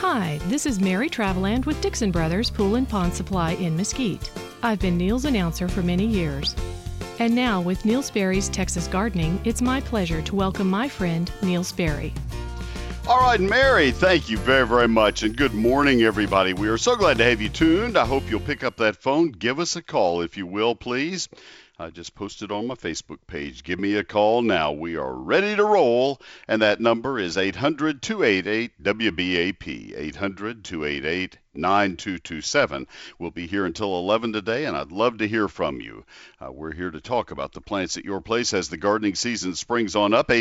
Hi, this is Mary Traveland with Dixon Brothers Pool and Pond Supply in Mesquite. I've been Neil's announcer for many years. And now with Neil Sperry's Texas Gardening, it's my pleasure to welcome my friend Neil Sperry. All right, Mary, thank you very, very much, and good morning, everybody. We are so glad to have you tuned. I hope you'll pick up that phone. Give us a call, if you will, please. I just posted on my Facebook page. Give me a call now. We are ready to roll, and that number is 800-288-WBAP, 800-288-9227. We'll be here until 11 today, and I'd love to hear from you. We're here to talk about the plants at your place as the gardening season springs on up,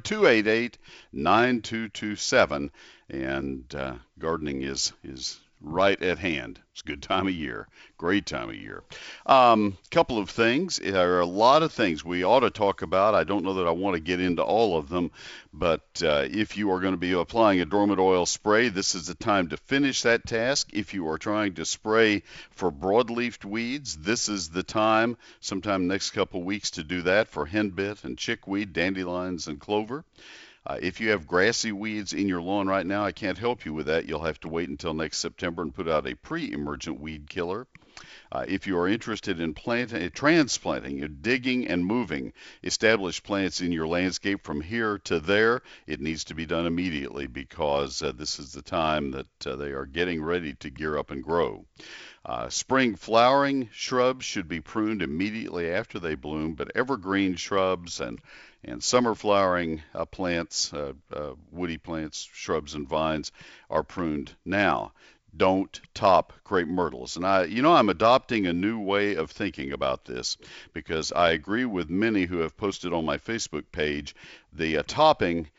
800-288-9227, and gardening is right at hand. It's a good time of year, great time of year. Couple of things. There are a lot of things we ought to talk about. I don't know that I want to get into all of them, but if you are going to be applying a dormant oil spray, this is the time to finish that task. If you are trying to spray for broadleaf weeds, this is the time, sometime next couple weeks, to do that for henbit and chickweed, dandelions, and clover. If you have grassy weeds in your lawn right now, I can't help you with that. You'll have to wait until next September and put out a pre-emergent weed killer. If you are interested in transplanting, digging and moving established plants in your landscape from here to there, it needs to be done immediately because this is the time that they are getting ready to gear up and grow. Spring flowering shrubs should be pruned immediately after they bloom, but evergreen shrubs and summer flowering plants, woody plants, shrubs and vines are pruned now. Don't top crepe myrtles. And I'm adopting a new way of thinking about this because I agree with many who have posted on my Facebook page. The topping,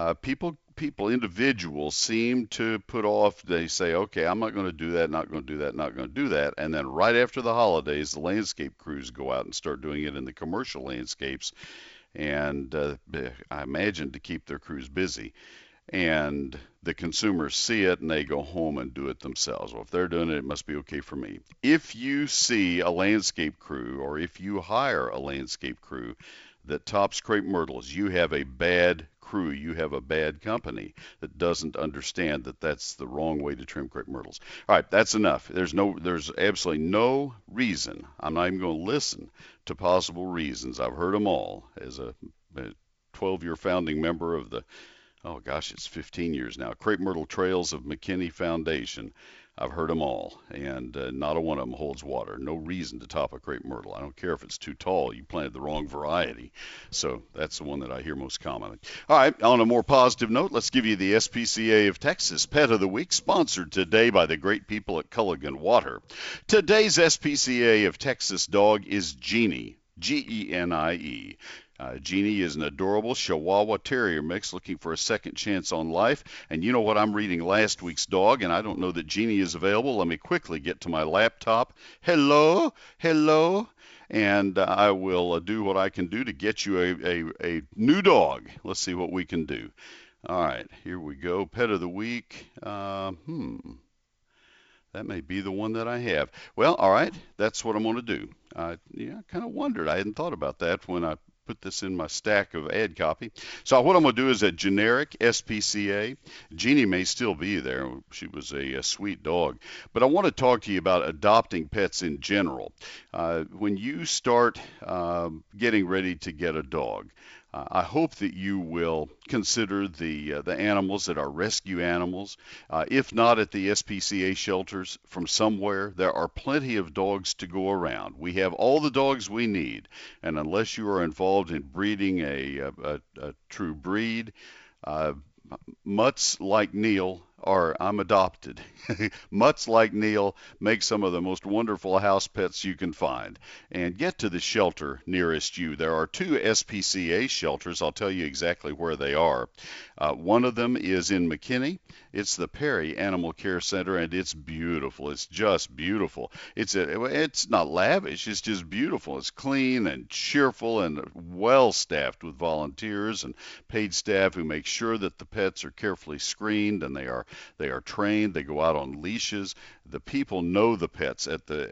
individuals seem to put off. They say, okay, I'm not going to do that, not going to do that, not going to do that. And then right after the holidays, the landscape crews go out and start doing it in the commercial landscapes. And I imagine to keep their crews busy. And the consumers see it and they go home and do it themselves. Well, if they're doing it, it must be okay for me. If you see a landscape crew or if you hire a landscape crew that tops crepe myrtles, you have a bad crew. You have a bad company that doesn't understand that that's the wrong way to trim crepe myrtles. All right, that's enough. There's absolutely no reason. I'm not even going to listen to possible reasons. I've heard them all as a 12-year founding member of the, it's 15 years now, Crepe Myrtle Trails of McKinney Foundation. I've heard them all, and not a one of them holds water. No reason to top a crepe myrtle. I don't care if it's too tall. You planted the wrong variety. So that's the one that I hear most commonly. All right, on a more positive note, let's give you the SPCA of Texas Pet of the Week, sponsored today by the great people at Culligan Water. Today's SPCA of Texas dog is Genie, Genie. Genie is an adorable Chihuahua Terrier mix looking for a second chance on life. And you know what? I'm reading last week's dog, and I don't know that Genie is available. Let me quickly get to my laptop. Hello. And I will do what I can do to get you a new dog. Let's see what we can do. All right, here we go. Pet of the Week. That may be the one that I have. Well, all right, that's what I'm going to do. I kind of wondered. I hadn't thought about that when I put this in my stack of ad copy. So what I'm going to do is a generic SPCA. Genie may still be there. She was a sweet dog. But I want to talk to you about adopting pets in general. When you start getting ready to get a dog, I hope that you will consider the animals that are rescue animals. If not at the SPCA shelters from somewhere, there are plenty of dogs to go around. We have all the dogs we need, and unless you are involved in breeding a true breed, mutts like Neil I'm adopted. Mutts like Neil make some of the most wonderful house pets you can find. And get to the shelter nearest you. There are 2 SPCA shelters. I'll tell you exactly where they are. One of them is in McKinney. It's the Perry Animal Care Center, and it's beautiful. It's just beautiful. It's not lavish. It's just beautiful. It's clean and cheerful and well-staffed with volunteers and paid staff who make sure that the pets are carefully screened and they are trained. They go out on leashes. The people know the pets at the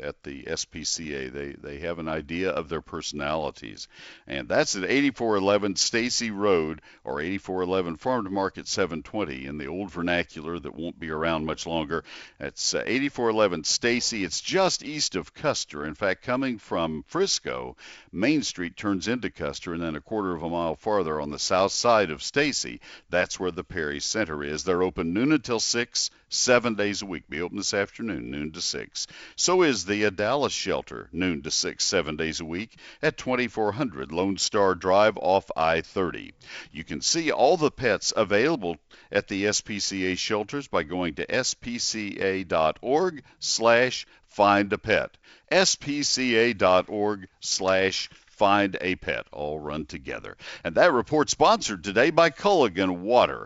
SPCA. They have an idea of their personalities, and that's at 8411 Stacy Road or 8411 Farmington Farm to Market 720 in the old vernacular that won't be around much longer. It's 8411 Stacy. It's just east of Custer. In fact, coming from Frisco, Main Street turns into Custer, and then a quarter of a mile farther on the south side of Stacy, that's where the Perry Center is. They're open noon until 6, 7 days a week. Be open this afternoon, noon to 6. So is the Dallas shelter, noon to 6, 7 days a week at 2400 Lone Star Drive off I-30. You can see all the pets available at the SPCA shelters by going to spca.org/find-a-pet. spca.org/find-a-pet, all run together. And that report sponsored today by Culligan Water,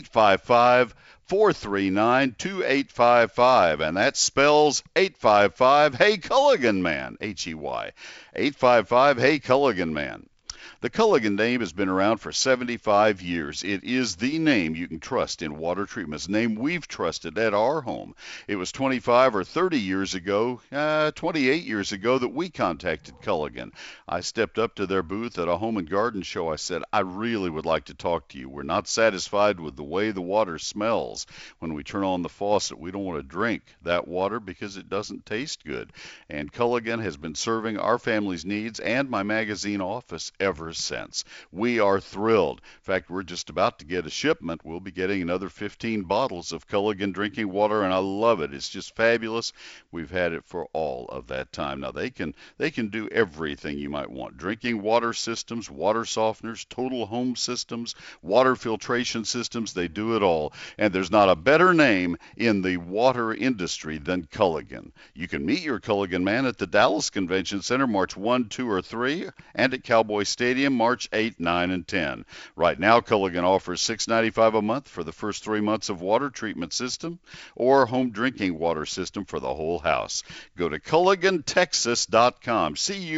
855-439-2855, and that spells 855 Hey Culligan Man, H-E-Y, 855 Hey Culligan Man. The Culligan name has been around for 75 years. It is the name you can trust in water treatment. It's a name we've trusted at our home. It was 25 or 30 years ago, 28 years ago, that we contacted Culligan. I stepped up to their booth at a home and garden show. I said, I really would like to talk to you. We're not satisfied with the way the water smells. When we turn on the faucet, we don't want to drink that water because it doesn't taste good. And Culligan has been serving our family's needs and my magazine office ever since. We are thrilled. In fact, we're just about to get a shipment. We'll be getting another 15 bottles of Culligan drinking water, and I love it. It's just fabulous. We've had it for all of that time. Now, they can do everything you might want. Drinking water systems, water softeners, total home systems, water filtration systems. They do it all. And there's not a better name in the water industry than Culligan. You can meet your Culligan man at the Dallas Convention Center March 1, 2, or 3, and at Cowboy Stadium March 8, 9, and 10. Right now, Culligan offers $6.95 a month for the first 3 months of water treatment system or home drinking water system for the whole house. Go to CulliganTexas.com,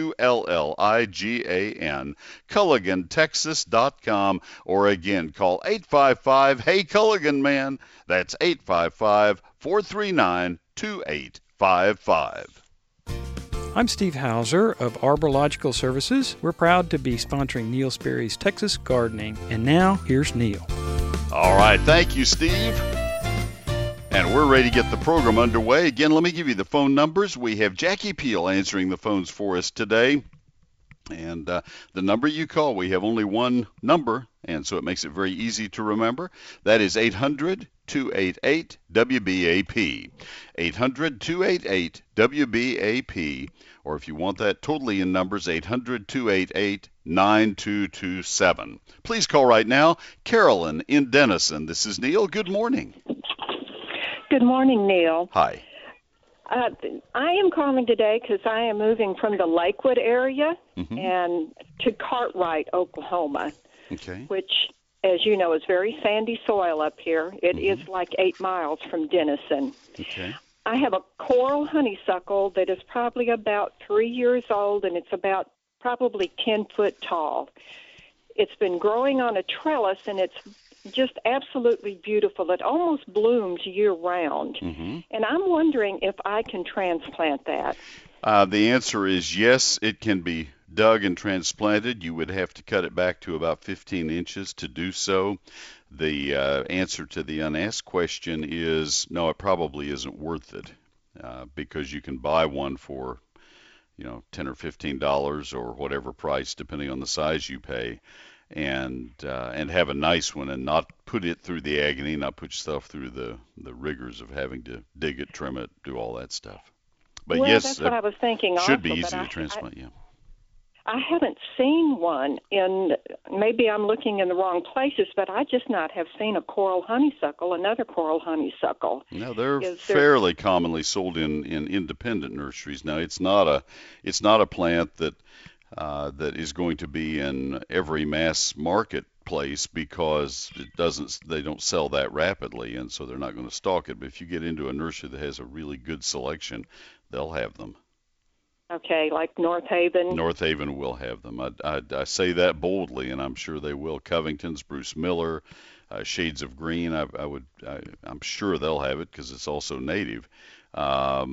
CULLIGAN, CulliganTexas.com, or again, call 855-HEY-CULLIGAN-MAN. That's 855-439-2855. I'm Steve Hauser of Arborilogical Services. We're proud to be sponsoring Neil Sperry's Texas Gardening. And now, here's Neil. All right, thank you, Steve. And we're ready to get the program underway. Again, let me give you the phone numbers. We have Jackie Peel answering the phones for us today. And the number you call, we have only one number, and so it makes it very easy to remember. That is 800-288-WBAP. 800-288-WBAP. Or if you want that totally in numbers, 800-288-9227. Please call right now. Carolyn in Denison. This is Neil. Good morning. Good morning, Neil. Hi. I am calling today because I am moving from the Lakewood area and to Cartwright, Oklahoma, which, as you know, is very sandy soil up here. It is like 8 miles from Denison. Okay. I have a coral honeysuckle that is probably about 3 years old, and it's about probably 10 foot tall. It's been growing on a trellis, and it's just absolutely beautiful. It almost blooms year-round. And I'm wondering if I can transplant that. The answer is yes, it can be dug and transplanted. You would have to cut it back to about 15 inches to do so. The answer to the unasked question is no, it probably isn't worth it because you can buy one for, $10 or $15 or whatever price, depending on the size you pay, and have a nice one and not put it through the agony, not put yourself through the rigors of having to dig it, trim it, do all that stuff. But well, yes, that's what I was thinking. Should also, be easy to transplant. I haven't seen one maybe I'm looking in the wrong places, but I just not have seen a coral honeysuckle, another coral honeysuckle. No, they're fairly commonly sold in independent nurseries. Now, it's not a plant that is going to be in every mass marketplace because they don't sell that rapidly, and so they're not going to stock it. But if you get into a nursery that has a really good selection, they'll have them. Okay, like North Haven? North Haven will have them. I say that boldly, and I'm sure they will. Covington's, Bruce Miller, Shades of Green, I'm sure they'll have it because it's also native. I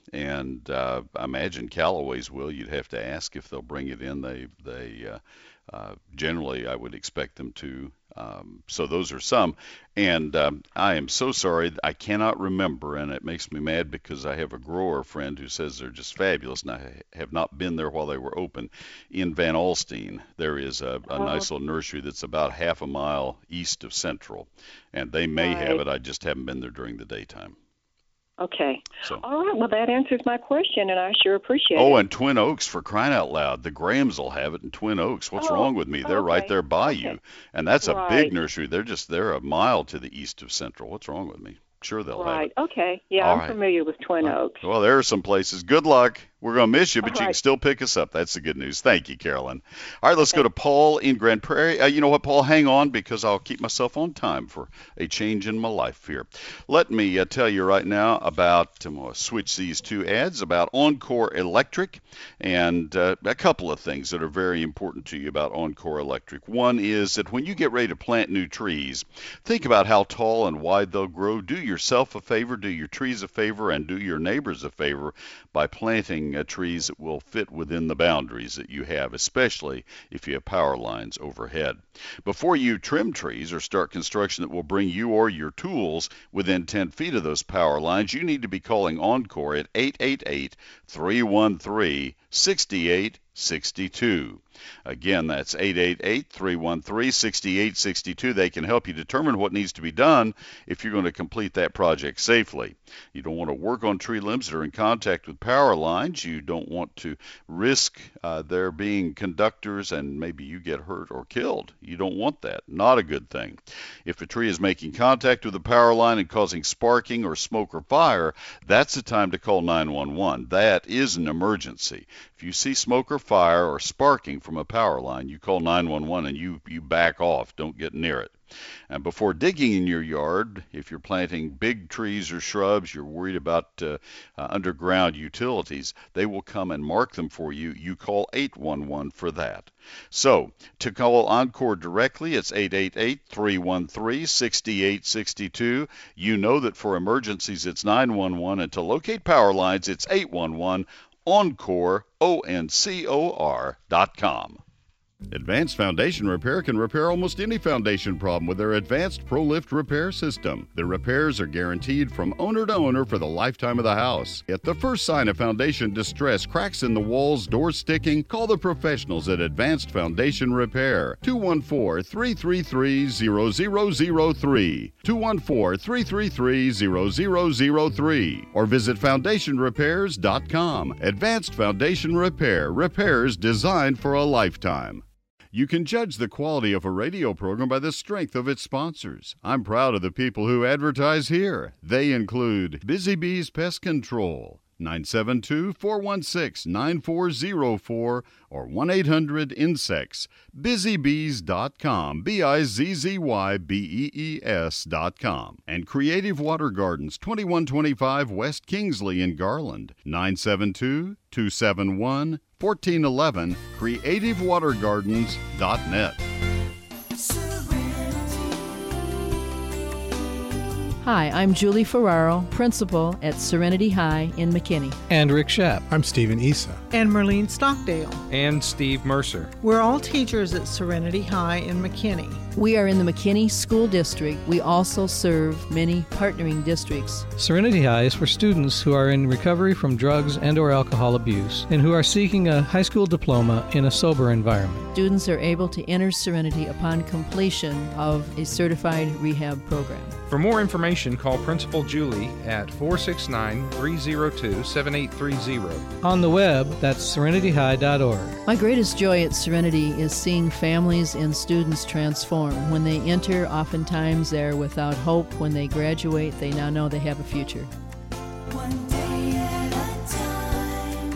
imagine Callaway's will. You'd have to ask if they'll bring it in. They generally, I would expect them to. So those are some. And I am so sorry. I cannot remember, and it makes me mad because I have a grower friend who says they're just fabulous, and I have not been there while they were open. In Van Alstyne, there is a nice little nursery that's about half a mile east of Central, and they may have it. I just haven't been there during the daytime. Okay. So. All right. Well, that answers my question, and I sure appreciate it. Oh, and Twin Oaks, for crying out loud. The Grahams will have it in Twin Oaks. What's wrong with me? They're right there by you. And that's a big nursery. They're a mile to the east of Central. What's wrong with me? Sure they'll have it. Okay. Yeah, I'm familiar with Twin Oaks. Well, there are some places. Good luck. We're going to miss you, but you can still pick us up. That's the good news. Thank you, Carolyn. All right, let's go to Paul in Grand Prairie. You know what, Paul? Hang on, because I'll keep myself on time for a change in my life here. Let me tell you right now about, I'm going to switch these two ads, about Encore Electric, and a couple of things that are very important to you about Encore Electric. One is that when you get ready to plant new trees, think about how tall and wide they'll grow. Do yourself a favor, do your trees a favor, and do your neighbors a favor by planting trees that will fit within the boundaries that you have, especially if you have power lines overhead. Before you trim trees or start construction that will bring you or your tools within 10 feet of those power lines, you need to be calling Encore at 888-313-6862. Again, that's 888-313-6862. They can help you determine what needs to be done if you're going to complete that project safely. You don't want to work on tree limbs that are in contact with power lines. You don't want to risk there being conductors and maybe you get hurt or killed. You don't want that. Not a good thing. If a tree is making contact with the power line and causing sparking or smoke or fire, that's the time to call 911. That is an emergency. If you see smoke or fire or sparking from a power line, you call 911 and you back off. Don't get near it. And before digging in your yard, if you're planting big trees or shrubs, you're worried about underground utilities, they will come and mark them for you. You call 811 for that. So, to call Encore directly, it's 888-313-6862. You know that for emergencies, it's 911, and to locate power lines, it's 811. Encore, ONCOR.com. Advanced Foundation Repair can repair almost any foundation problem with their advanced ProLift repair system. The repairs are guaranteed from owner to owner for the lifetime of the house. At the first sign of foundation distress, cracks in the walls, doors sticking, call the professionals at Advanced Foundation Repair. 214-333-0003. 214-333-0003. Or visit FoundationRepairs.com. Advanced Foundation Repair. Repairs designed for a lifetime. You can judge the quality of a radio program by the strength of its sponsors. I'm proud of the people who advertise here. They include Busy Bees Pest Control, 972-416-9404 or 1-800-INSECTS, busybees.com, BIZZYBEES.com, and Creative Water Gardens, 2125 West Kingsley in Garland, 972-271-1411, creativewatergardens.net. Hi, I'm Julie Ferraro, principal at Serenity High in McKinney. And Rick Schapp. I'm Stephen Issa. And Merlene Stockdale. And Steve Mercer. We're all teachers at Serenity High in McKinney. We are in the McKinney School District. We also serve many partnering districts. Serenity High is for students who are in recovery from drugs and or alcohol abuse and who are seeking a high school diploma in a sober environment. Students are able to enter Serenity upon completion of a certified rehab program. For more information, call Principal Julie at 469-302-7830. On the web, that's serenityhigh.org. My greatest joy at Serenity is seeing families and students transform. When they enter, oftentimes they're without hope. When they graduate, they now know they have a future. One day at a time,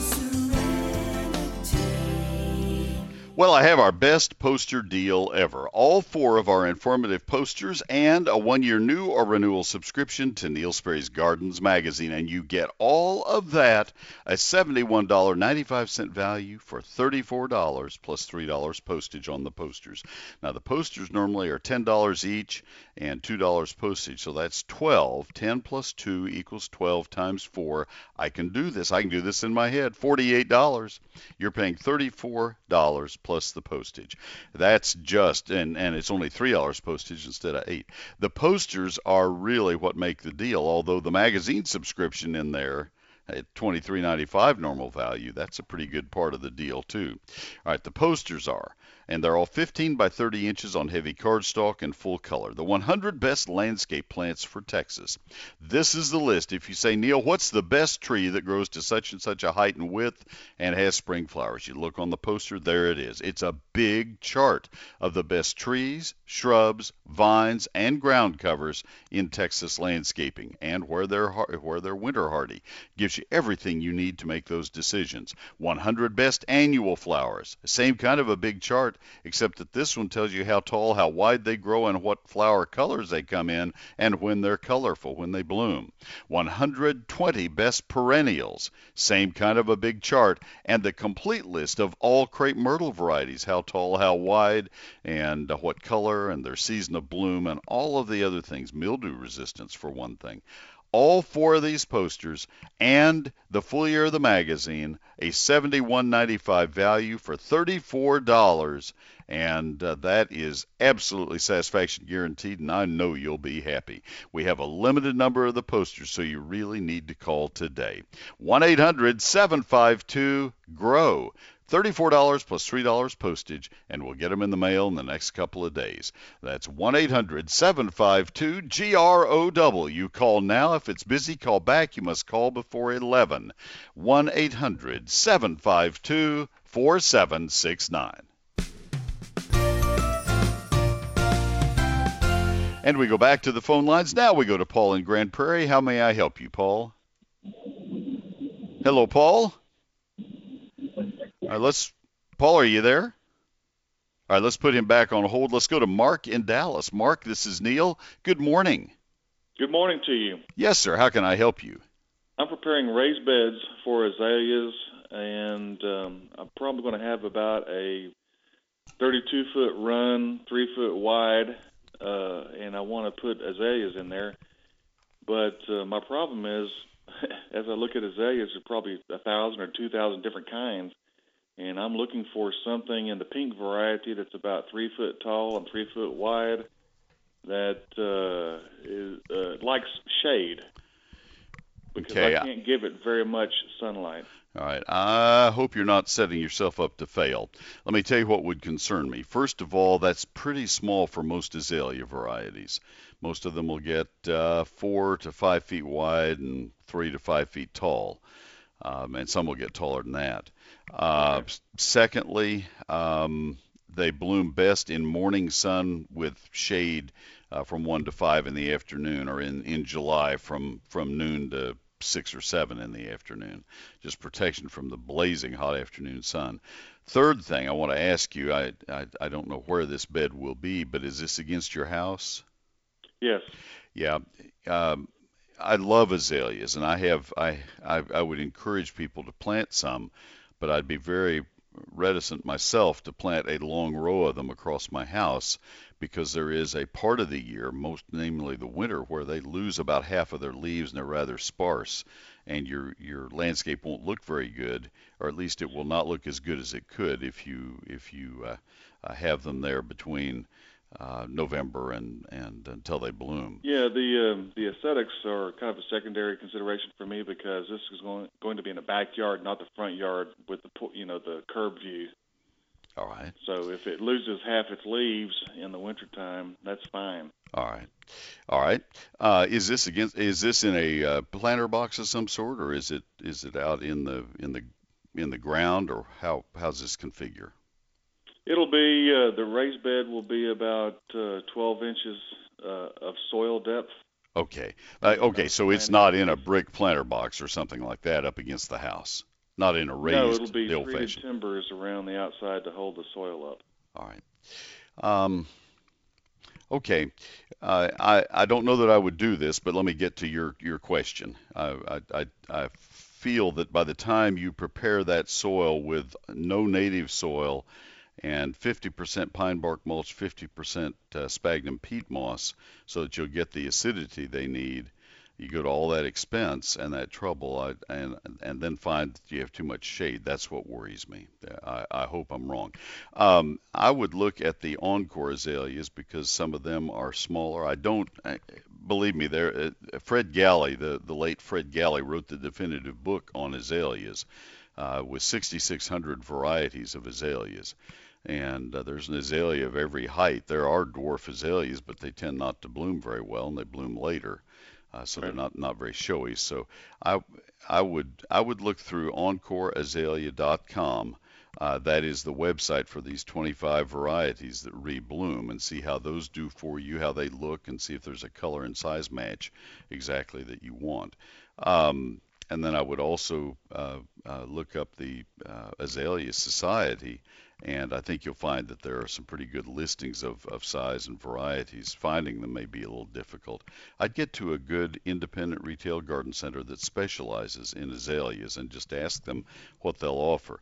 Serenity. Well, I have our best poster deal ever. All 4 of our informative posters and a 1-year new or renewal subscription to Neil Sperry's Gardens magazine. And you get all of that, a $71.95 value for $34 plus $3 postage on the posters. Now, the posters normally are $10 each and $2 postage. So that's 12. 10 plus 2 equals 12 times 4. I can do this. I can do this in my head. $48. You're paying $34 plus the postage. That's just, and it's only $3 postage instead of 8. The posters are really what make the deal, although the magazine subscription in there at $23.95 normal value, that's a pretty good part of the deal too. All right, the posters are, and they're all 15 by 30 inches on heavy cardstock and full color. The 100 best landscape plants for Texas. This is the list. If you say, Neil, what's the best tree that grows to such and such a height and width and has spring flowers? You look on the poster, there it is. It's a big chart of the best trees, shrubs, vines, and ground covers in Texas landscaping and where they're winter hardy. Gives you everything you need to make those decisions. 100 best annual flowers. Same kind of a big chart, except that this one tells you how tall, how wide they grow, and what flower colors they come in, and when they're colorful, when they bloom. 120 best perennials. Same kind of a big chart, and the complete list of all crepe myrtle varieties, how tall, how wide, and what color, and their season of bloom, and all of the other things. Mildew resistance, for one thing. All 4 of these posters and the full year of the magazine, a $71.95 value for $34, and that is absolutely satisfaction guaranteed, and I know you'll be happy. We have a limited number of the posters, so you really need to call today. 1-800-752-GROW. $34 plus $3 postage, and we'll get them in the mail in the next couple of days. That's 1-800-752-GROW. Call now. If it's busy, call back. You must call before 11. 1-800-752-4769. And we go back to the phone lines. Now we go to Paul in Grand Prairie. How may I help you, Paul? Hello, Paul? All right, Paul, are you there? All right, let's put him back on hold. Let's go to Mark in Dallas. Mark, this is Neil. Good morning. Good morning to you. Yes, sir. How can I help you? I'm preparing raised beds for azaleas, and I'm probably going to have about a 32-foot run, 3-foot wide, and I want to put azaleas in there. But my problem is, as I look at azaleas, there's probably 1,000 or 2,000 different kinds. And I'm looking for something in the pink variety that's about 3 foot tall and 3 foot wide that likes shade, because I can't give it very much sunlight. All right. I hope you're not setting yourself up to fail. Let me tell you what would concern me. First of all, that's pretty small for most azalea varieties. Most of them will get 4 to 5 feet wide and 3 to 5 feet tall, and some will get taller than that. Secondly, they bloom best in morning sun with shade from 1 to 5 in the afternoon, or in July from noon to 6 or 7 in the afternoon. Just protection from the blazing hot afternoon sun. Third thing I want to ask you, I don't know where this bed will be, but is this against your house? Yes. Yeah. I love azaleas, and I would encourage people to plant some, but I'd be very reticent myself to plant a long row of them across my house, because there is a part of the year, most namely the winter, where they lose about half of their leaves and they're rather sparse, and your landscape won't look very good, or at least it will not look as good as it could if you have them there between November and until they bloom. Yeah, the aesthetics are kind of a secondary consideration for me, because this is going to be in the backyard, not the front yard with the curb view. All right. So if it loses half its leaves in the wintertime, that's fine. All right. Is this in a planter box of some sort, or is it out in the ground, or how's this configure? It'll be the raised bed will be about 12 inches of soil depth. Okay. So it's not in a brick planter box or something like that up against the house. Not in a raised, no, it'll be treated old-fashioned timbers around the outside to hold the soil up. All right. Okay. I don't know that I would do this, but let me get to your question. I feel that by the time you prepare that soil with no native soil and 50% pine bark mulch, 50% sphagnum peat moss, so that you'll get the acidity they need, You go to all that expense and that trouble, and then find that you have too much shade. That's what worries me. I hope I'm wrong. I would look at the Encore azaleas because some of them are smaller. Believe me, Fred Galley, the late Fred Galley, wrote the definitive book on azaleas with 6,600 varieties of azaleas. And there's an azalea of every height. There are dwarf azaleas, but they tend not to bloom very well, and they bloom later. So they're not very showy. So I would look through EncoreAzalea.com. That is the website for these 25 varieties that rebloom, and see how those do for you, how they look, and see if there's a color and size match exactly that you want. And then I would also look up the Azalea Society, and I think you'll find that there are some pretty good listings of size and varieties. Finding them may be a little difficult. I'd get to a good independent retail garden center that specializes in azaleas and just ask them what they'll offer.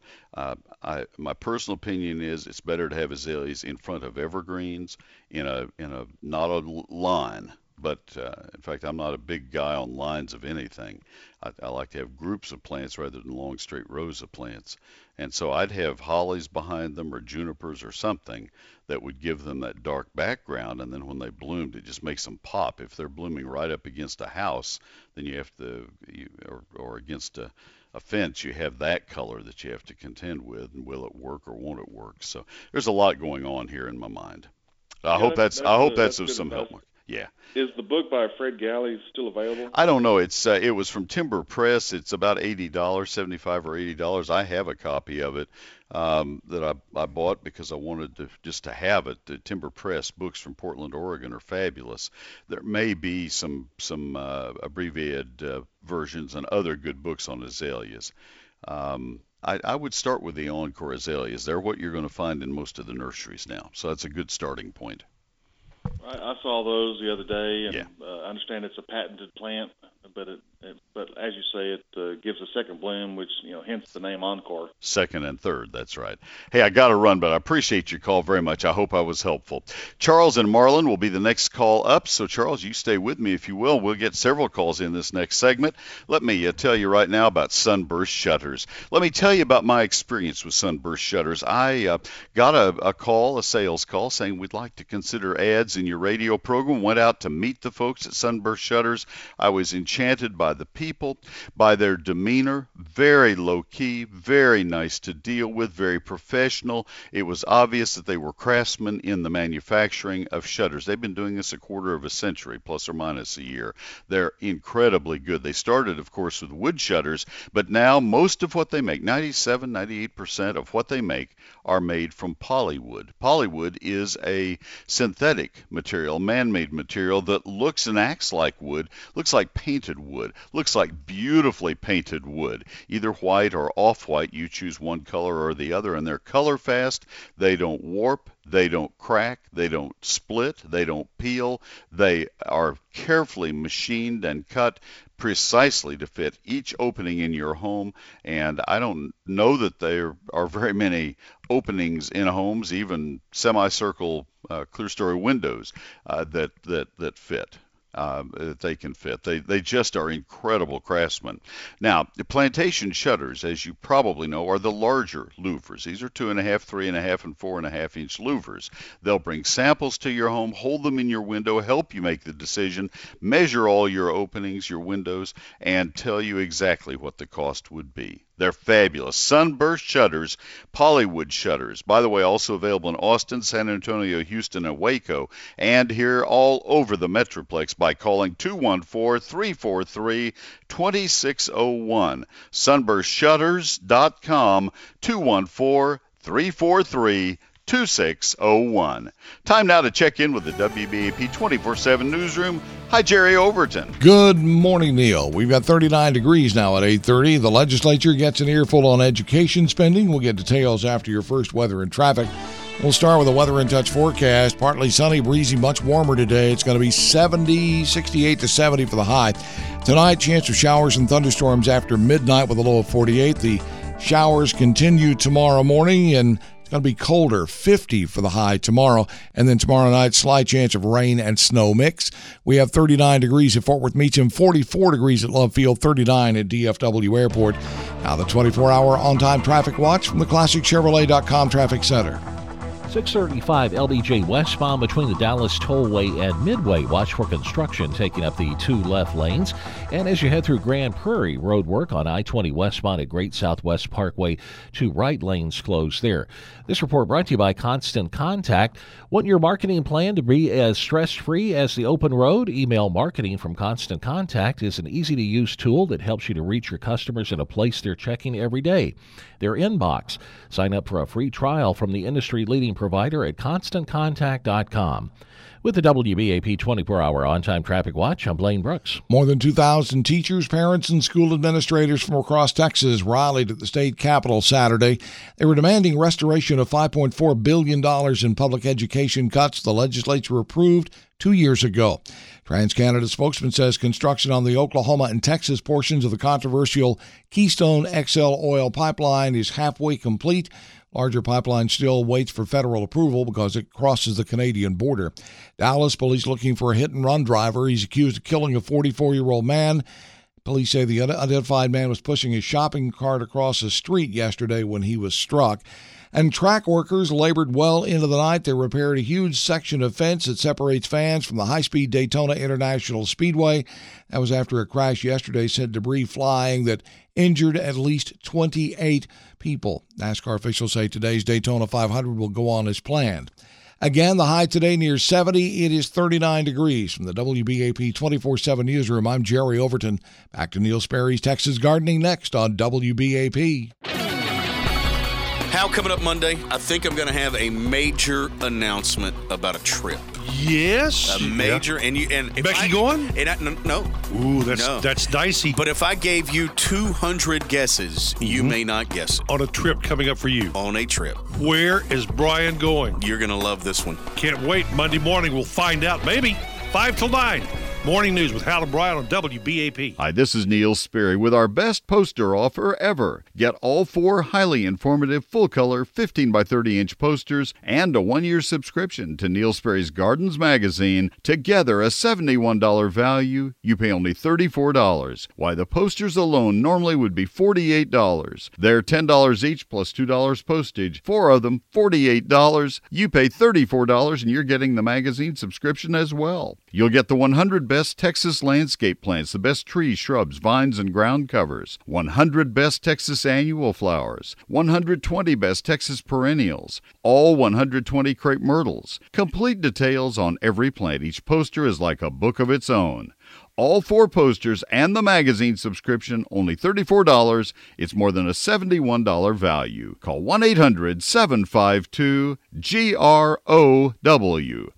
My personal opinion is it's better to have azaleas in front of evergreens in a not a line. But in fact, I'm not a big guy on lines of anything. I like to have groups of plants rather than long straight rows of plants. And so I'd have hollies behind them or junipers or something that would give them that dark background. And then when they bloomed, it just makes them pop. If they're blooming right up against a house, then you have to, or against a fence, you have that color that you have to contend with. And will it work or won't it work? So there's a lot going on here in my mind. I hope that's of some help. Yeah. Is the book by Fred Galley still available? I don't know. It was from Timber Press. It's about $80, $75 or $80. I have a copy of it that I bought because I wanted to have it. The Timber Press books from Portland, Oregon are fabulous. There may be some abbreviated versions and other good books on azaleas. I would start with the Encore azaleas. They're what you're going to find in most of the nurseries now. So that's a good starting point. I saw those the other day, and I understand it's a patented plant, but as you say, it gives a second bloom, which hence the name Encore. Second and third, that's right. Hey, I got to run, but I appreciate your call very much. I hope I was helpful. Charles and Marlin will be the next call up, so Charles, you stay with me if you will. We'll get several calls in this next segment. Let me tell you right now about Sunburst Shutters. Let me tell you about my experience with Sunburst Shutters. I got a sales call saying we'd like to consider ads in your radio program. Went out to meet the folks at Sunburst Shutters. I was enchanted by the people, by their demeanor, very low key, very nice to deal with, very professional. It was obvious that they were craftsmen in the manufacturing of shutters. They've been doing this a quarter of a century, plus or minus a year. They're incredibly good. They started, of course, with wood shutters, but now most of what they make, 98% of what they make, are made from polywood. Polywood is a synthetic material, man-made material that looks and acts like wood, looks like painted wood, looks like beautifully painted wood, either white or off-white. You choose one color or the other, and they're color fast. They don't warp, they don't crack, they don't split, they don't peel. They are carefully machined and cut precisely to fit each opening in your home, and I don't know that there are very many openings in homes, even semicircle clear-story windows that fit. That they can fit. They just are incredible craftsmen. Now, the plantation shutters, as you probably know, are the larger louvers. These are 2.5, 3.5, and 4.5 inch louvers. They'll bring samples to your home, hold them in your window, help you make the decision, measure all your openings, your windows, and tell you exactly what the cost would be. They're fabulous. Sunburst Shutters, Polywood Shutters. By the way, also available in Austin, San Antonio, Houston, and Waco, and here all over the Metroplex by calling 214-343-2601. Sunburstshutters.com, 214-343-2601. Time now to check in with the WBAP 24/7 newsroom. Hi, Jerry Overton. Good morning, Neil. We've got 39 degrees now at 8:30. The legislature gets an earful on education spending. We'll get details after your first weather and traffic. We'll start with a Weather in Touch forecast. Partly sunny, breezy, much warmer today. It's going to be 68 to 70 for the high. Tonight, chance of showers and thunderstorms after midnight with a low of 48. The showers continue tomorrow morning and going to be colder, 50 for the high tomorrow. And then tomorrow night, slight chance of rain and snow mix. We have 39 degrees at Fort Worth Meacham, 44 degrees at Love Field, 39 at DFW Airport. Now the 24-hour on-time traffic watch from the ClassicChevrolet.com Traffic Center. 635 LBJ westbound between the Dallas Tollway and Midway. Watch for construction taking up the 2 left lanes. And as you head through Grand Prairie, road work on I-20 westbound at Great Southwest Parkway. 2 right lanes closed there. This report brought to you by Constant Contact. Want your marketing plan to be as stress-free as the open road? Email marketing from Constant Contact is an easy-to-use tool that helps you to reach your customers in a place they're checking every day, their inbox. Sign up for a free trial from the industry-leading provider at ConstantContact.com. With the WBAP 24-hour on-time traffic watch, I'm Blaine Brooks. More than 2,000 teachers, parents, and school administrators from across Texas rallied at the state capitol Saturday. They were demanding restoration of $5.4 billion in public education cuts the legislature approved 2 years ago. TransCanada spokesman says construction on the Oklahoma and Texas portions of the controversial Keystone XL oil pipeline is halfway complete. Larger pipeline still waits for federal approval because it crosses the Canadian border. Dallas police looking for a hit-and-run driver. He's accused of killing a 44-year-old man. Police say the unidentified man was pushing his shopping cart across the street yesterday when he was struck. And track workers labored well into the night. They repaired a huge section of fence that separates fans from the high-speed Daytona International Speedway. That was after a crash yesterday sent debris flying that injured at least 28 people. NASCAR officials say today's Daytona 500 will go on as planned. Again, the high today near 70. It is 39 degrees. From the WBAP 24/7 newsroom, I'm Jerry Overton. Back to Neil Sperry's Texas Gardening next on WBAP. Hal, coming up Monday, I think I'm going to have a major announcement about a trip. Yes. A major, and Becky going? No. Ooh, that's dicey. But if I gave you 200 guesses, you may not guess it. On a trip coming up for you. On a trip. Where is Brian going? You're going to love this one. Can't wait. Monday morning, we'll find out. Maybe 5 till 9. Morning News with Hal and Brian on WBAP. Hi, this is Neil Sperry with our best poster offer ever. Get all 4 highly informative, full-color, 15 by 30-inch posters and a 1-year subscription to Neil Sperry's Gardens magazine. Together, a $71 value. You pay only $34. Why, the posters alone normally would be $48. They're $10 each plus $2 postage. 4 of them, $48. You pay $34 and you're getting the magazine subscription as well. You'll get the 100 best Texas landscape plants, the best trees, shrubs, vines, and ground covers, 100 best Texas annual flowers, 120 best Texas perennials, all 120 crepe myrtles. Complete details on every plant. Each poster is like a book of its own. All 4 posters and the magazine subscription, only $34. It's more than a $71 value. Call 1-800-752-GROW.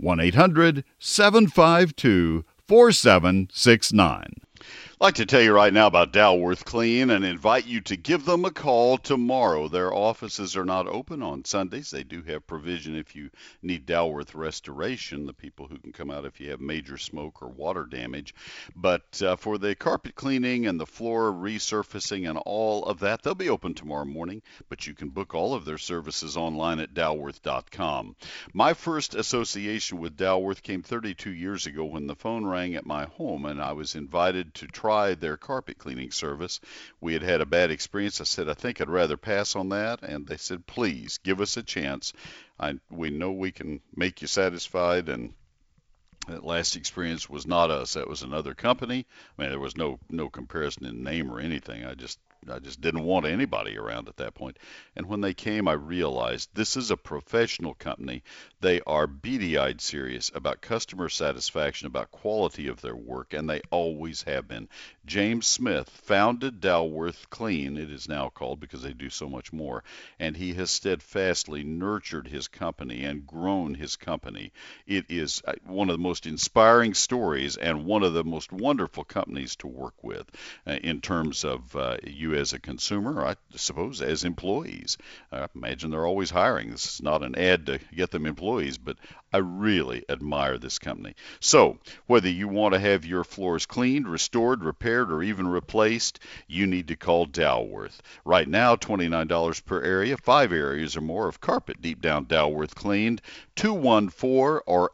1-800-752-4769. I'd like to tell you right now about Dalworth Clean and invite you to give them a call tomorrow. Their offices are not open on Sundays. They do have provision if you need Dalworth restoration, the people who can come out if you have major smoke or water damage. But for the carpet cleaning and the floor resurfacing and all of that, they'll be open tomorrow morning, but you can book all of their services online at dalworth.com. My first association with Dalworth came 32 years ago when the phone rang at my home and I was invited to try their carpet cleaning service. We had a bad experience. I said, I think I'd rather pass on that. And they said, please give us a chance. We know we can make you satisfied. And that last experience was not us. That was another company. I mean, there was no comparison in name or anything. I just didn't want anybody around at that point. And when they came, I realized this is a professional company. They are beady-eyed serious about customer satisfaction, about quality of their work, and they always have been. James Smith founded Dalworth Clean, it is now called, because they do so much more, and he has steadfastly nurtured his company and grown his company. It is one of the most inspiring stories and one of the most wonderful companies to work with in terms of you as a consumer, I suppose as employees. I imagine they're always hiring. This is not an ad to get them employees, but I really admire this company. So, whether you want to have your floors cleaned, restored, repaired, or even replaced, you need to call Dalworth. Right now, $29 per area, 5 areas or more of carpet deep down Dalworth cleaned. 214 or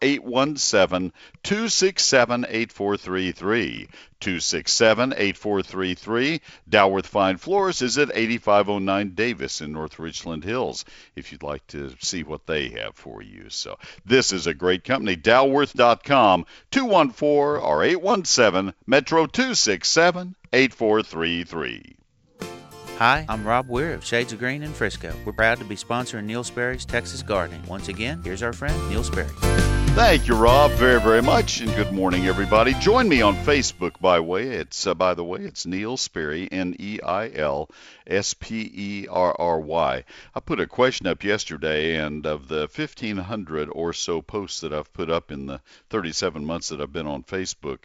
817-267-8433. 267-8433. Dalworth Fine Floors is at 8509 Davis in North Richland Hills, if you'd like to see what they have for you. So this is a great company. Dalworth.com, 214 or 817 Metro 267-8433. Hi, I'm Rob Weir of Shades of Green in Frisco. We're proud to be sponsoring Neil Sperry's Texas Gardening. Once again, here's our friend Neil Sperry. Thank you, Rob, very, very much, and good morning, everybody. Join me on Facebook, by the way, it's Neil Sperry, Neilsperry. I put a question up yesterday, and of the 1,500 or so posts that I've put up in the 37 months that I've been on Facebook,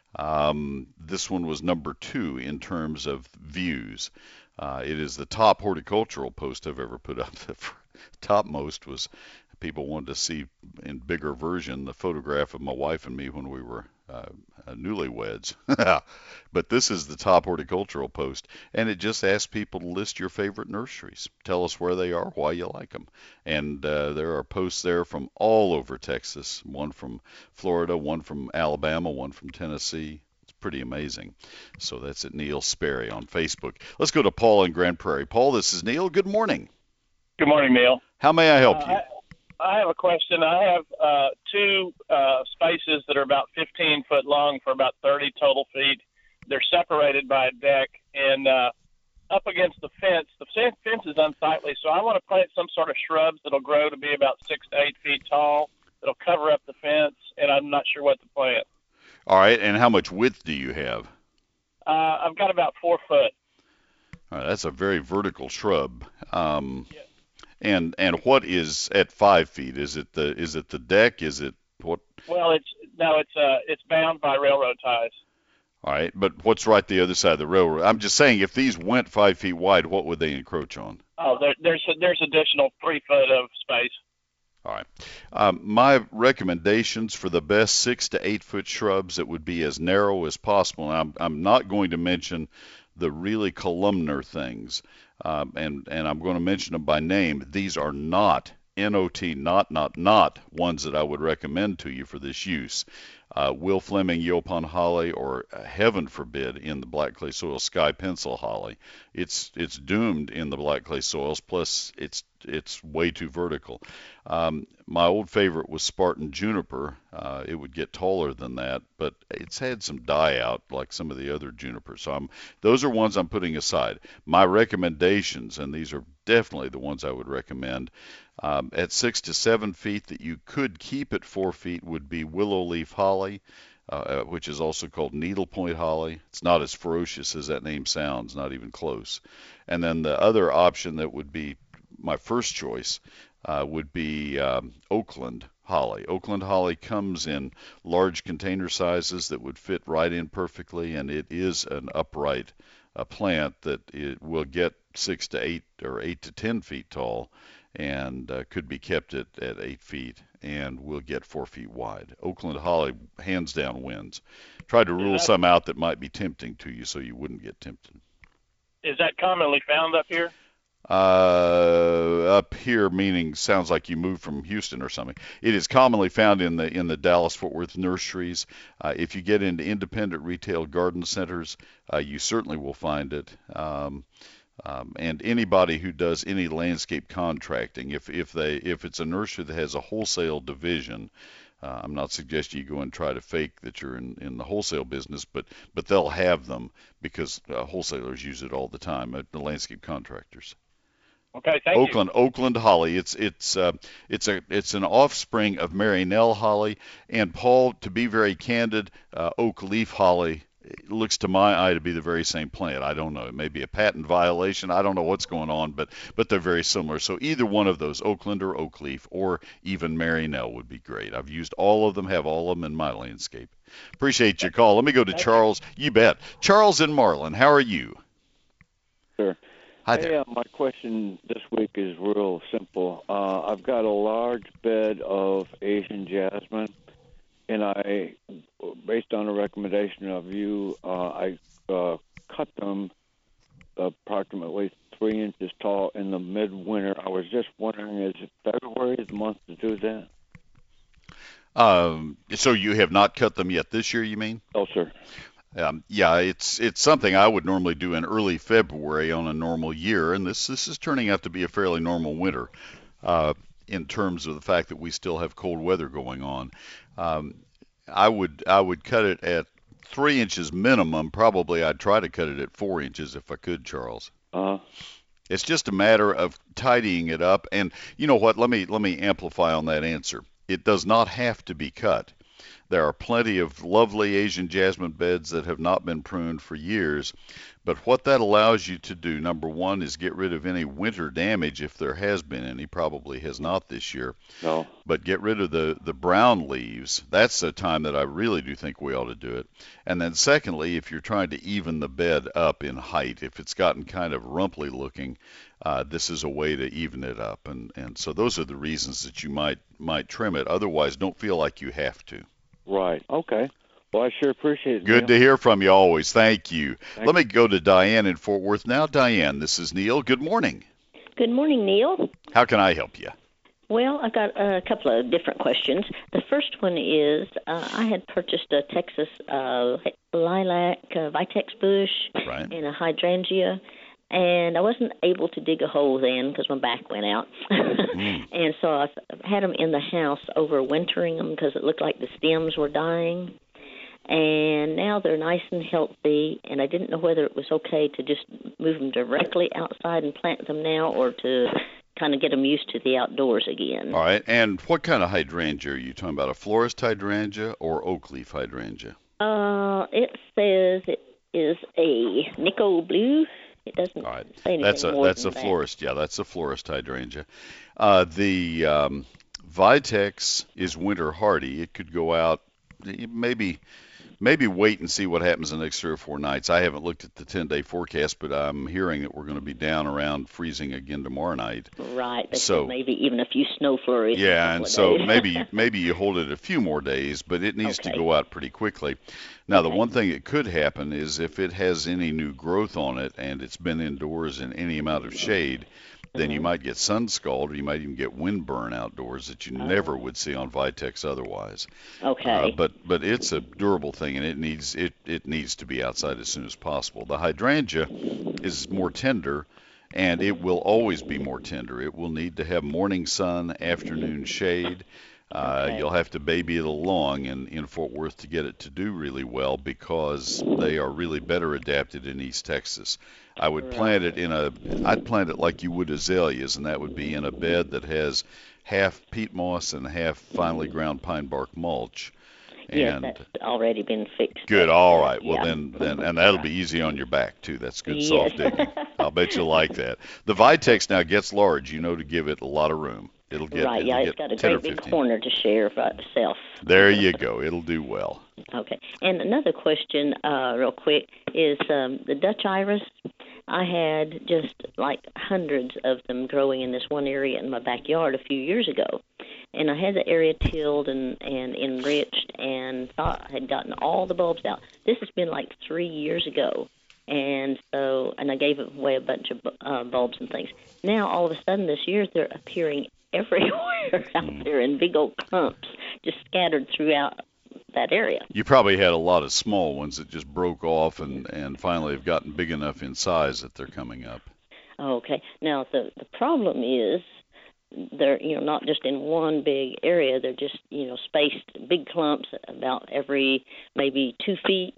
this one was number 2 in terms of views. It is the top horticultural post I've ever put up. The topmost was people wanted to see in bigger version the photograph of my wife and me when we were newlyweds. But this is the top horticultural post, and it just asks people to list your favorite nurseries. Tell us where they are, why you like them. And there are posts there from all over Texas, one from Florida, one from Alabama, one from Tennessee. It's pretty amazing. So that's at Neil Sperry on Facebook. Let's go to Paul in Grand Prairie. Paul, this is Neil. Good morning. Good morning, Neil. How may I help you? I have a question. I have 2 spaces that are about 15 foot long for about 30 total feet. They're separated by a deck, and up against the fence is unsightly, so I want to plant some sort of shrubs that'll grow to be about 6 to 8 feet tall. That'll cover up the fence, and I'm not sure what to plant. All right, and how much width do you have? I've got about 4 foot. All right, that's a very vertical shrub. Yes. And what is at 5 feet? Is it the deck? Is it what? Well, it's bound by railroad ties. All right, but what's right the other side of the railroad? I'm just saying, if these went 5 feet wide, what would they encroach on? Oh, there's additional 3 foot of space. All right. My recommendations for the best 6 to 8 foot shrubs that would be as narrow as possible. And I'm not going to mention the really columnar things, and I'm going to mention them by name. These are not not ones that I would recommend to you for this use. Will Fleming Yaupon holly, or heaven forbid in the black clay soil sky pencil holly. It's doomed in the black clay soils, plus it's way too vertical. My old favorite was Spartan juniper. It would get taller than that, but it's had some die out like some of the other junipers. So those are ones I'm putting aside. My recommendations, and these are definitely the ones I would recommend, at 6 to 7 feet that you could keep at 4 feet would be willow leaf holly, which is also called needlepoint holly. It's not as ferocious as that name sounds, not even close. And then the other option that would be my first choice would be Oakland holly. Oakland holly comes in large container sizes that would fit right in perfectly, and it is an upright plant that it will get 6 to 8 or 8 to 10 feet tall, and could be kept at 8 feet and will get 4 feet wide. Oakland holly hands down wins. Tried to rule some out that might be tempting to you so you wouldn't get tempted. Is that commonly found up here? Up here meaning sounds like you moved from Houston or something. It is commonly found in the Dallas-Fort Worth nurseries. If you get into independent retail garden centers, you certainly will find it. And anybody who does any landscape contracting, if it's a nursery that has a wholesale division, I'm not suggesting you go and try to fake that you're in the wholesale business, but they'll have them because wholesalers use it all the time, the landscape contractors. Okay, thank you. Oakland holly. It's an offspring of Marinelle holly, and Paul, to be very candid, oak leaf holly. It looks to my eye to be the very same plant. I don't know. It may be a patent violation. I don't know what's going on, but they're very similar. So either one of those, Oakland or oak leaf, or even Marinelle would be great. I've used all of them, have all of them in my landscape. Appreciate your call. Let me go to Charles. You bet. Charles in Marlin, how are you? Sure. Hi there. Hey, my question this week is real simple. I've got a large bed of Asian jasmine, and I, based on a recommendation of you, I cut them approximately 3 inches tall in the midwinter. I was just wondering, is February the month to do that? So you have not cut them yet this year, you mean? No, sir. Yeah, it's something I would normally do in early February on a normal year, and this is turning out to be a fairly normal winter in terms of the fact that we still have cold weather going on. I would cut it at 3 inches minimum. Probably I'd try to cut it at 4 inches if I could, Charles. It's just a matter of tidying it up, and you know what? Let me amplify on that answer. It does not have to be cut. There are plenty of lovely Asian jasmine beds that have not been pruned for years, but what that allows you to do, number one, is get rid of any winter damage if there has been any. Probably has not this year. No. But get rid of the brown leaves. That's a time that I really do think we ought to do it. And then secondly, if you're trying to even the bed up in height, if it's gotten kind of rumply looking, this is a way to even it up. And so those are the reasons that you might trim it. Otherwise, don't feel like you have to. Right. Okay. Well, I sure appreciate it. Good Neil. to hear from you always. Thank you. Let me go to Diane in Fort Worth now. Diane, this is Neil. Good morning. Good morning, Neil. How can I help you? Well, I've got a couple of different questions. The first one is I had purchased a Texas lilac vitex bush and a hydrangea, and I wasn't able to dig a hole then because my back went out. And so I had them in the house overwintering them because it looked like the stems were dying. And now they're nice and healthy, and I didn't know whether it was okay to just move them directly outside and plant them now or to kind of get them used to the outdoors again. All right. And what kind of hydrangea are you talking about? A florist hydrangea or oak leaf hydrangea? It says it is a Nico Blue. It doesn't say anything more That's than a florist. Yeah, that's a florist hydrangea. The Vitex is winter hardy. It could go out maybe wait and see what happens the next 3 or 4 nights. I haven't looked at the 10-day forecast, but I'm hearing that we're going to be down around freezing again tomorrow night. Right. So maybe even a few snow flurries. Yeah, and so maybe you hold it a few more days, but it needs to go out pretty quickly. Now, the one thing that could happen is if it has any new growth on it and it's been indoors in any amount of shade, then you might get sun scald or you might even get wind burn outdoors that you never would see on Vitex otherwise. Okay. But it's a durable thing, and it needs to be outside as soon as possible. The hydrangea is more tender, and it will always be more tender. It will need to have morning sun, afternoon shade. You'll have to baby it along in Fort Worth to get it to do really well because they are really better adapted in East Texas. I would plant it I'd plant it like you would azaleas, and that would be in a bed that has half peat moss and half finely ground pine bark mulch. Yes, that's already been fixed. Good. All right. Well, then, and that'll be easy on your back too. That's good soft digging. I'll bet you'll like that. The Vitex now gets large. To give it a lot of room. It'll get it's got a great big corner to share by itself. There you go. It'll do well. Okay. And another question, real quick, is the Dutch iris. I had just like hundreds of them growing in this one area in my backyard a few years ago. And I had the area tilled and enriched and thought I had gotten all the bulbs out. This has been like 3 years ago. And I gave away a bunch of bulbs and things. Now, all of a sudden this year, they're appearing everywhere out there in big old clumps, just scattered throughout that area. You probably had a lot of small ones that just broke off and finally have gotten big enough in size that they're coming up. Okay. Now, the problem is they're, not just in one big area. They're just, spaced big clumps about every maybe 2 feet.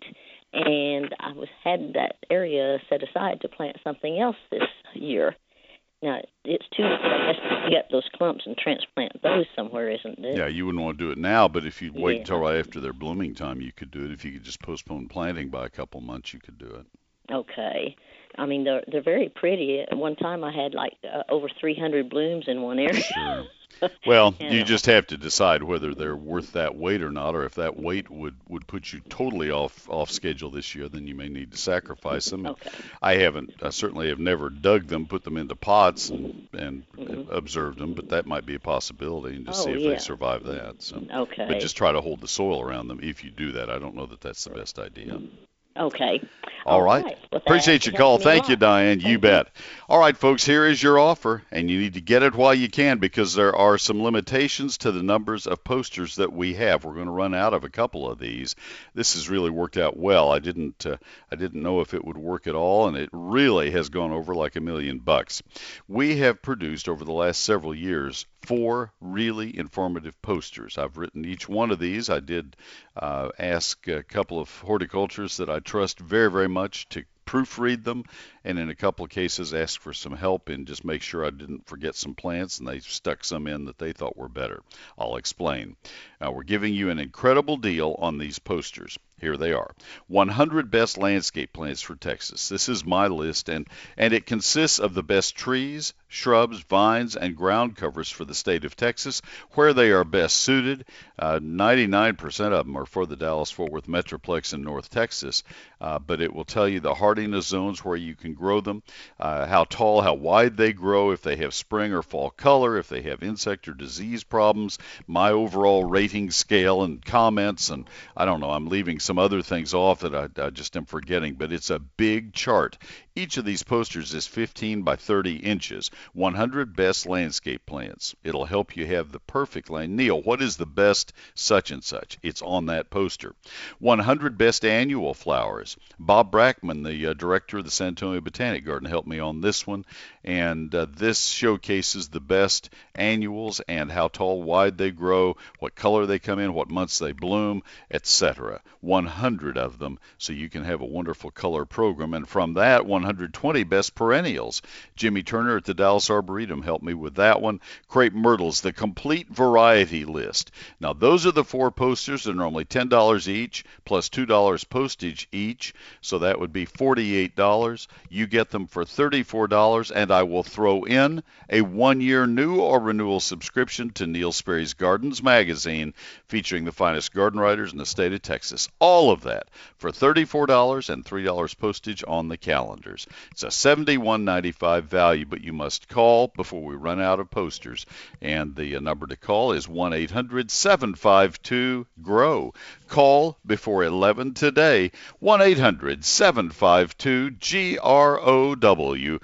And I had that area set aside to plant something else this year. Now, it's too late to get those clumps and transplant those somewhere, isn't it? Yeah, you wouldn't want to do it now, but if you'd wait until right after their blooming time, you could do it. If you could just postpone planting by a couple months, you could do it. Okay. I mean, they're very pretty. At one time, I had like over 300 blooms in one area. Sure. Well, you just have to decide whether they're worth that weight or not, or if that weight would put you totally off schedule this year, then you may need to sacrifice them. Okay. I certainly have never dug them, put them into pots and observed them, but that might be a possibility, and just see if they survive that. So, okay. But just try to hold the soil around them if you do that. I don't know that that's the best idea. Okay. All right. Well, appreciate your call. Thank you, Diane. You bet. All right, folks, here is your offer, and you need to get it while you can because there are some limitations to the numbers of posters that we have. We're going to run out of a couple of these. This has really worked out well. I didn't know if it would work at all, and it really has gone over like $1 million. We have produced over the last several years 4 really informative posters. I've written each one of these. I did ask a couple of horticulturists that I trust very, very much to proofread them, and in a couple of cases ask for some help and just make sure I didn't forget some plants, and they stuck some in that they thought were better. I'll explain. We're giving you an incredible deal on these posters. Here they are. 100 best landscape plants for Texas. This is my list, and it consists of the best trees, shrubs, vines, and ground covers for the state of Texas, where they are best suited. 99% of them are for the Dallas-Fort Worth Metroplex in North Texas, but it will tell you the hardiness zones where you can grow them, how tall, how wide they grow, if they have spring or fall color, if they have insect or disease problems, my overall rating scale and comments, and I don't know, I'm leaving some other things off that I just am forgetting, but it's a big chart. Each of these posters is 15 by 30 inches. 100 best landscape plants. It'll help you have the perfect land. Neil, what is the best such and such? It's on that poster. 100 best annual flowers. Bob Brackman, the director of the San Antonio Botanic Garden, helped me on this one. And this showcases the best annuals and how tall, wide they grow, what color they come in, what months they bloom, etc. 100 of them, so you can have a wonderful color program. And from that, 120 best perennials. Jimmy Turner at the Dallas Arboretum helped me with that one. Crepe myrtles, the complete variety list. Now, those are the 4 posters. They're normally $10 each, plus $2 postage each, so that would be $48. You get them for $34, and I will throw in a 1-year new or renewal subscription to Neil Sperry's Gardens magazine, featuring the finest garden writers in the state of Texas. All of that for $34 and $3 postage on the calendars. It's a $71.95 value, but you must call before we run out of posters. And the number to call is 1-800-752-GROW. Call before 11 today. 1-800-752-GROW.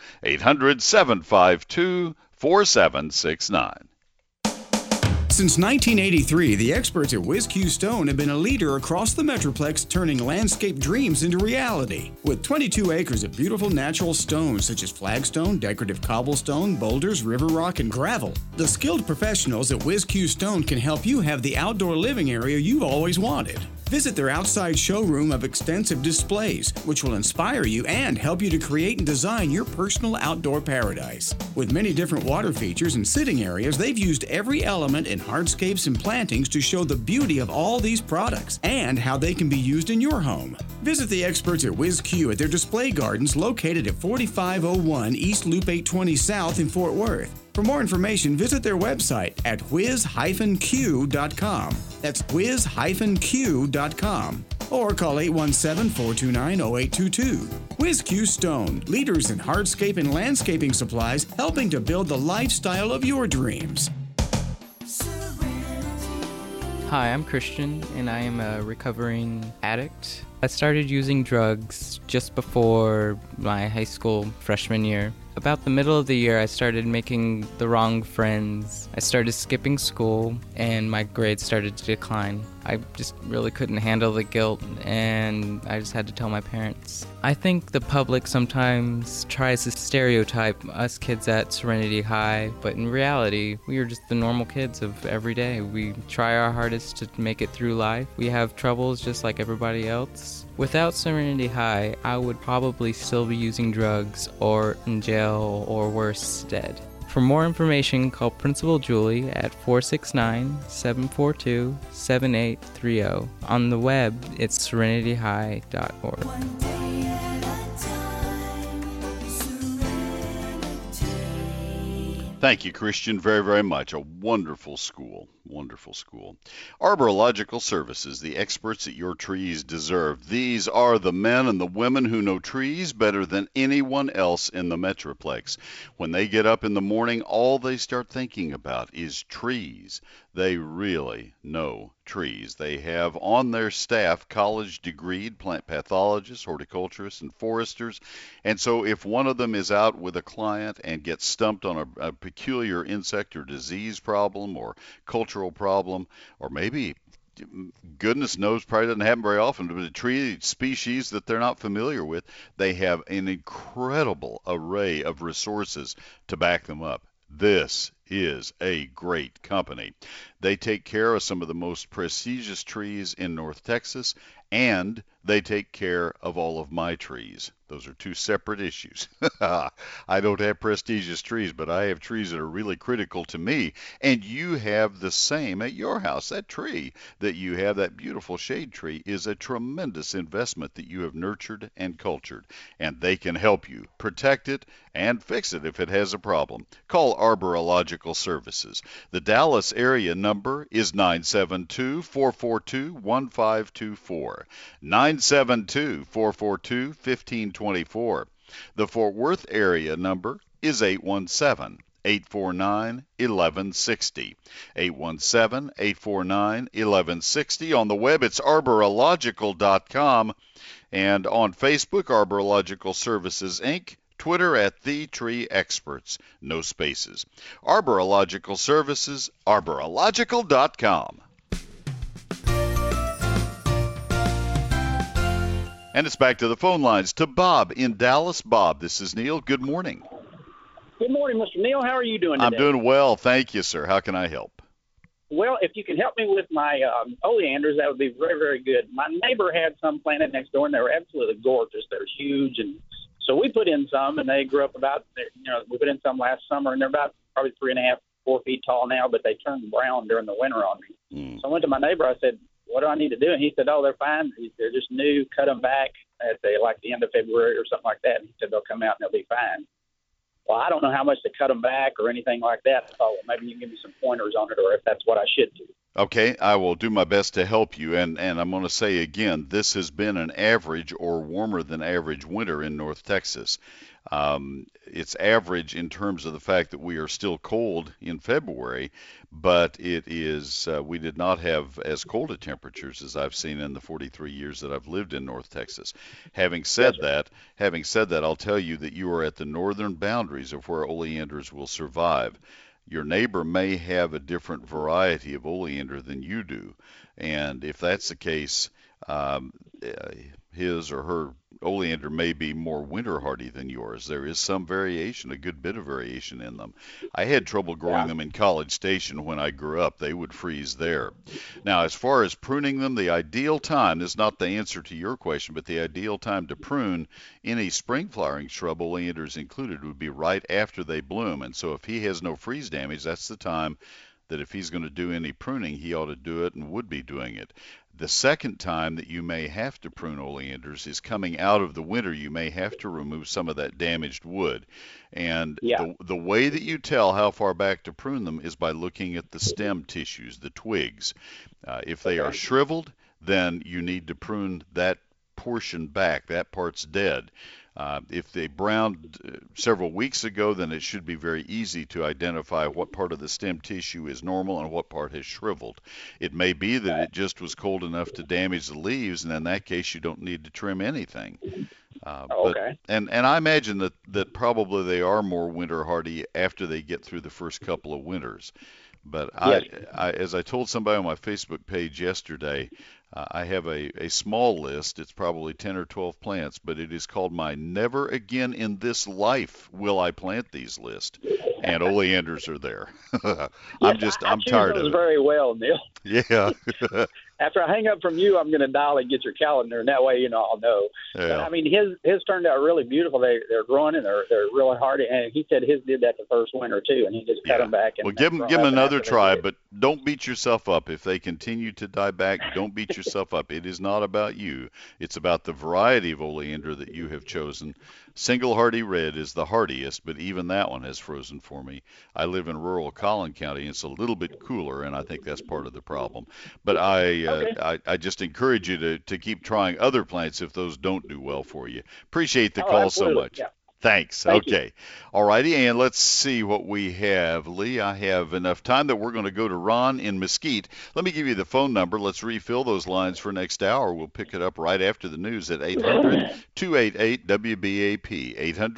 800-752-4769. Since 1983, the experts at WizQ Stone have been a leader across the Metroplex, turning landscape dreams into reality. With 22 acres of beautiful natural stones such as flagstone, decorative cobblestone, boulders, river rock, and gravel, the skilled professionals at WizQ Stone can help you have the outdoor living area you've always wanted. Visit their outside showroom of extensive displays, which will inspire you and help you to create and design your personal outdoor paradise. With many different water features and sitting areas, they've used every element in hardscapes and plantings to show the beauty of all these products and how they can be used in your home. Visit the experts at WizQ at their display gardens located at 4501 East Loop 820 South in Fort Worth. For more information, visit their website at whiz-q.com. That's whiz-q.com. Or call 817-429-0822. WizQ Stone, leaders in hardscape and landscaping supplies, helping to build the lifestyle of your dreams. Hi, I'm Christian, and I am a recovering addict. I started using drugs just before my high school freshman year. About the middle of the year, I started making the wrong friends. I started skipping school, and my grades started to decline. I just really couldn't handle the guilt, and I just had to tell my parents. I think the public sometimes tries to stereotype us kids at Serenity High, but in reality, we are just the normal kids of every day. We try our hardest to make it through life. We have troubles just like everybody else. Without Serenity High, I would probably still be using drugs or in jail or worse, dead. For more information, call Principal Julie at 469-742-7830. On the web, it's serenityhigh.org. Thank you, Christian, very, very much. A wonderful school. Wonderful school. Arborilogical Services, the experts that your trees deserve. These are the men and the women who know trees better than anyone else in the Metroplex. When they get up in the morning, all they start thinking about is trees. They really know trees. They have on their staff college-degreed plant pathologists, horticulturists, and foresters. And so if one of them is out with a client and gets stumped on a peculiar insect or disease problem or cultural problem, or maybe, goodness knows, probably doesn't happen very often, but a tree species that they're not familiar with, they have an incredible array of resources to back them up. This is a great company. They take care of some of the most prestigious trees in North Texas, and they take care of all of my trees. Those are two separate issues. I don't have prestigious trees, but I have trees that are really critical to me. And you have the same at your house. That tree that you have, that beautiful shade tree, is a tremendous investment that you have nurtured and cultured. And they can help you protect it and fix it if it has a problem. Call Arborilogical Services. The Dallas area number is 972-442-1524. 972-442-1524. The Fort Worth area number is 817-849-1160. 817-849-1160. On the web, it's arborilogical.com. And on Facebook, Arborilogical Services, Inc., Twitter at The Tree Experts, no spaces. Arborilogical Services, arborilogical.com. And it's back to the phone lines to Bob in Dallas. Bob, this is Neil. Good morning. Good morning, Mr. Neil. How are you doing today? I'm doing well. Thank you, sir. How can I help? Well, if you can help me with my oleanders, that would be very, very good. My neighbor had some planted next door, and they were absolutely gorgeous. They're huge, and so we put in some, and they grew up about, we put in some last summer, and they're about probably 3.5, 4 feet tall now, but they turned brown during the winter on me. So I went to my neighbor. I said, what do I need to do? And he said, oh, they're fine. They're just new. Cut them back at the end of February or something like that. And he said, they'll come out and they'll be fine. Well, I don't know how much to cut them back or anything like that. I thought, well, maybe you can give me some pointers on it or if that's what I should do. Okay, I will do my best to help you. And I'm going to say again, this has been an average or warmer than average winter in North Texas. It's average in terms of the fact that we are still cold in February, but it is we did not have as cold a temperatures as I've seen in the 43 years that I've lived in North Texas. Having said that, I'll tell you that you are at the northern boundaries of where oleanders will survive. Your neighbor may have a different variety of oleander than you do, and if that's the case, his or her oleander may be more winter hardy than yours. There is some variation, a good bit of variation in them. I had trouble growing them in College Station when I grew up. They would freeze there. Now, as far as pruning them, the ideal time, this is not the answer to your question, but the ideal time to prune any spring flowering shrub, oleanders included, would be right after they bloom. And so if he has no freeze damage, that's the time that if he's going to do any pruning, he ought to do it and would be doing it. The second time that you may have to prune oleanders is coming out of the winter. You may have to remove some of that damaged wood. And the way that you tell how far back to prune them is by looking at the stem tissues, the twigs. If they are shriveled, then you need to prune that portion back. That part's dead. If they browned several weeks ago, then it should be very easy to identify what part of the stem tissue is normal and what part has shriveled. It may be that it just was cold enough to damage the leaves, and in that case, you don't need to trim anything. And I imagine that probably they are more winter hardy after they get through the first couple of winters. But as I told somebody on my Facebook page yesterday, I have a small list. It's probably 10 or 12 plants, but it is called my Never Again in This Life Will I Plant These list. And oleanders are there. I'm tired of it. Very well, Neil. Yeah. after I hang up from you, I'm going to dial and get your calendar, and that way, I'll know. Yeah. But, I mean, his turned out really beautiful. They're growing, and they're really hardy. And he said his did that the first winter too, and he just cut them back. And Well, give them another try, but don't beat yourself up if they continue to die back. Don't beat yourself up. It is not about you. It's about the variety of oleander that you have chosen. Single hardy red is the hardiest, but even that one has frozen for me. I live in rural Collin County, and it's a little bit cooler, and I think that's part of the problem. But I just encourage you to keep trying other plants if those don't do well for you. Appreciate the call so much. Yeah. Thanks. Thank Okay. All righty, and let's see what we have. Lee, I have enough time that we're going to go to Ron in Mesquite. Let me give you the phone number. Let's refill those lines for next hour. We'll pick it up right after the news at 800-288-WBAP,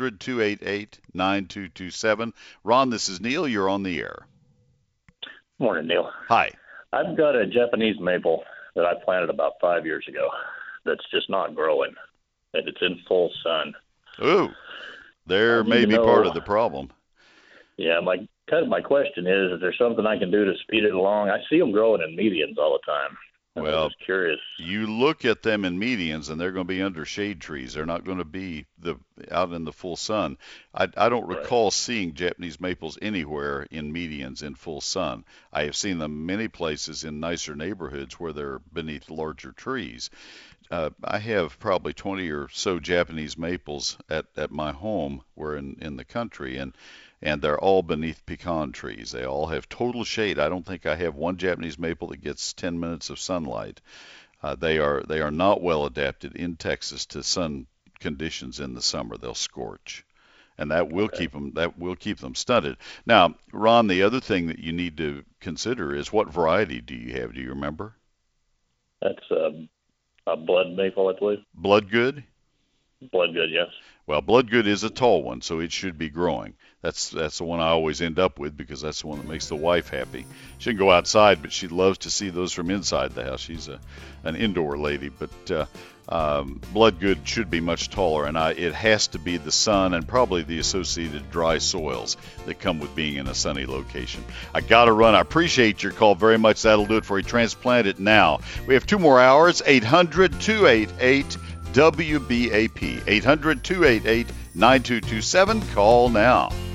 800-288-9227. Ron, this is Neil. You're on the air. Morning, Neil. Hi. I've got a Japanese maple that I planted about 5 years ago that's just not growing, and it's in full sun. Ooh, there may be part of the problem. Yeah, my question is there something I can do to speed it along? I see them growing in medians all the time. Well, I'm just curious. You look at them in medians, and they're going to be under shade trees. They're not going to be out in the full sun. I don't recall seeing Japanese maples anywhere in medians in full sun. I have seen them many places in nicer neighborhoods where they're beneath larger trees. I have probably 20 or so Japanese maples at my home. We're in the country, and they're all beneath pecan trees. They all have total shade. I don't think I have one Japanese maple that gets 10 minutes of sunlight. They are not well adapted in Texas to sun conditions in the summer. They'll scorch, and that will keep them stunted. Now, Ron, the other thing that you need to consider is what variety do you have? Do you remember? That's a blood maple, I believe. Bloodgood? Bloodgood, yes. Well, Bloodgood is a tall one, so it should be growing. That's the one I always end up with because that's the one that makes the wife happy. She can go outside, but she loves to see those from inside the house. She's an indoor lady, but Bloodgood should be much taller, and it has to be the sun and probably the associated dry soils that come with being in a sunny location. I got to run. I appreciate your call very much. That'll do it for you. Transplant it now. We have 2 more hours. 800-288-WBAP. 800-288-9227. Call now.